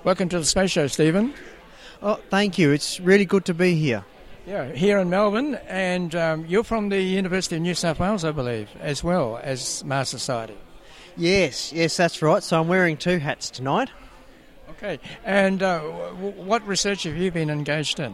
Welcome to the Space Show, Stephen. Oh, thank you. It's really good to be here. Yeah, here in Melbourne, and you're from the University of New South Wales, I believe, as well as Mars Society. Yes, that's right. So I'm wearing two hats tonight. Okay, and what research have you been engaged in?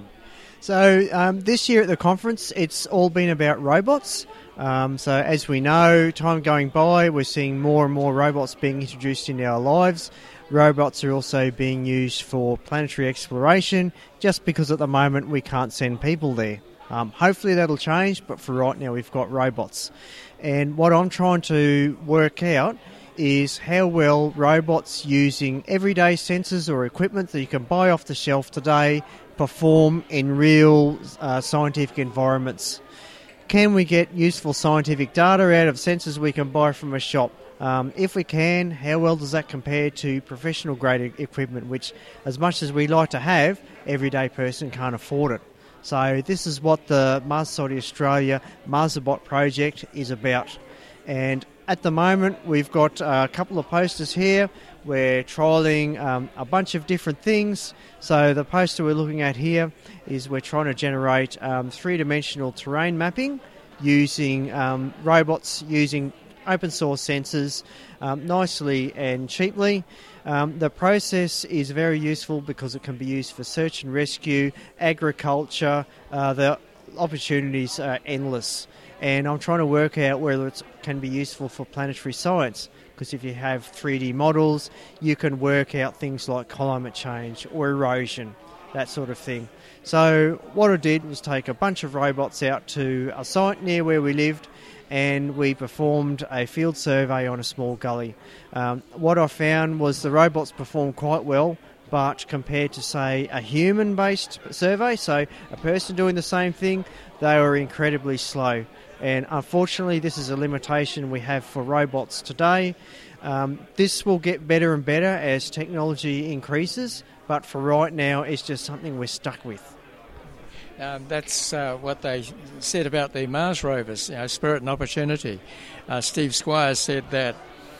So this year at the conference, it's all been about robots. So as we know, time going by, we're seeing more and more robots being introduced into our lives. Robots are also being used for planetary exploration, just because at the moment we can't send people there. Hopefully that'll change, but for right now we've got robots. And what I'm trying to work out is how well robots using everyday sensors or equipment that you can buy off the shelf today perform in real scientific environments. Can we get useful scientific data out of sensors we can buy from a shop? If we can, how well does that compare to professional grade equipment, which as much as we like to have, everyday person can't afford it. So this is what the Mars Society Australia Marsabot project is about. And at the moment we've got a couple of posters here. We're trialling a bunch of different things. So the poster we're looking at here is we're trying to generate three-dimensional terrain mapping using robots using open source sensors nicely and cheaply. The process is very useful because it can be used for search and rescue, agriculture. The opportunities are endless. And I'm trying to work out whether it can be useful for planetary science, because if you have 3D models, you can work out things like climate change or erosion, that sort of thing. So what I did was take a bunch of robots out to a site near where we lived, and we performed a field survey on a small gully. What I found was the robots performed quite well, but compared to, say, a human-based survey, so a person doing the same thing, they were incredibly slow. And unfortunately, this is a limitation we have for robots today. This will get better and better as technology increases, but for right now, it's just something we're stuck with. That's what they said about the Mars rovers, spirit and opportunity. Steve Squires said that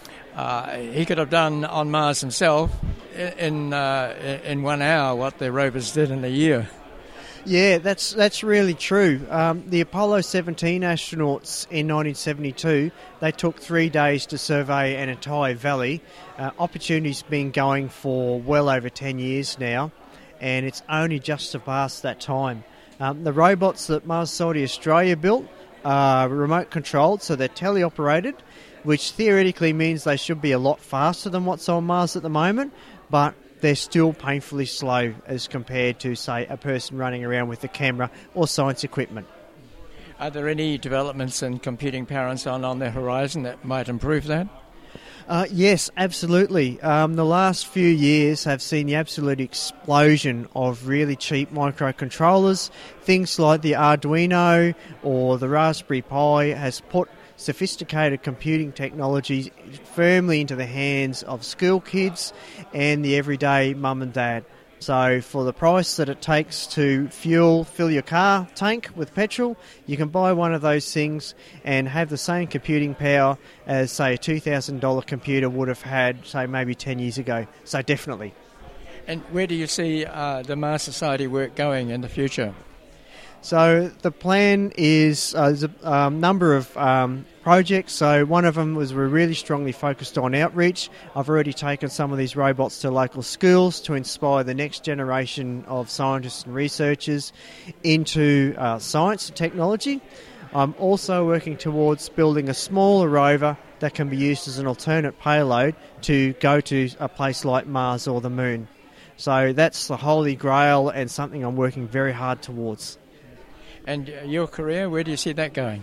he could have done on Mars himself in 1 hour what the rovers did in a year. Yeah, that's really true. The Apollo 17 astronauts in 1972, they took 3 days to survey an entire valley. Opportunity's been going for well over 10 years now, and it's only just surpassed that time. The robots that Mars Society Australia built are remote controlled, so they're teleoperated, which theoretically means they should be a lot faster than what's on Mars at the moment, but they're still painfully slow as compared to, say, a person running around with a camera or science equipment. Are there any developments in computing power and so on the horizon that might improve that? Yes, absolutely. The last few years have seen the absolute explosion of really cheap microcontrollers. Things like the Arduino or the Raspberry Pi has put sophisticated computing technologies firmly into the hands of school kids and the everyday mum and dad. So for the price that it takes to fill your car tank with petrol, you can buy one of those things and have the same computing power as, say, a $2,000 computer would have had, say, maybe 10 years ago. So definitely. And where do you see the Mars Society work going in the future? So the plan is there's a number of projects. So one of them was we're really strongly focused on outreach. I've already taken some of these robots to local schools to inspire the next generation of scientists and researchers into science and technology. I'm also working towards building a smaller rover that can be used as an alternate payload to go to a place like Mars or the Moon. So that's the holy grail and something I'm working very hard towards. And your career, where do you see that going?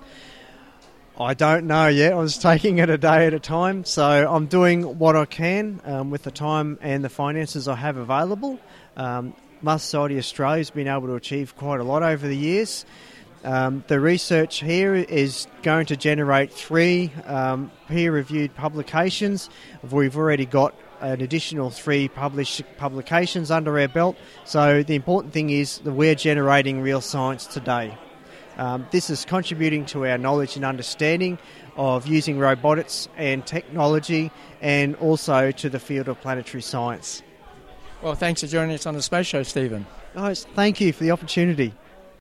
I don't know yet. I was taking it a day at a time. So I'm doing what I can with the time and the finances I have available. Mars Society Australia has been able to achieve quite a lot over the years. The research here is going to generate 3 peer-reviewed publications. We've already got an additional 3 publications under our belt. So the important thing is that we're generating real science today. This is contributing to our knowledge and understanding of using robotics and technology, and also to the field of planetary science. Well, thanks for joining us on the Space Show, Stephen. Thank you for the opportunity.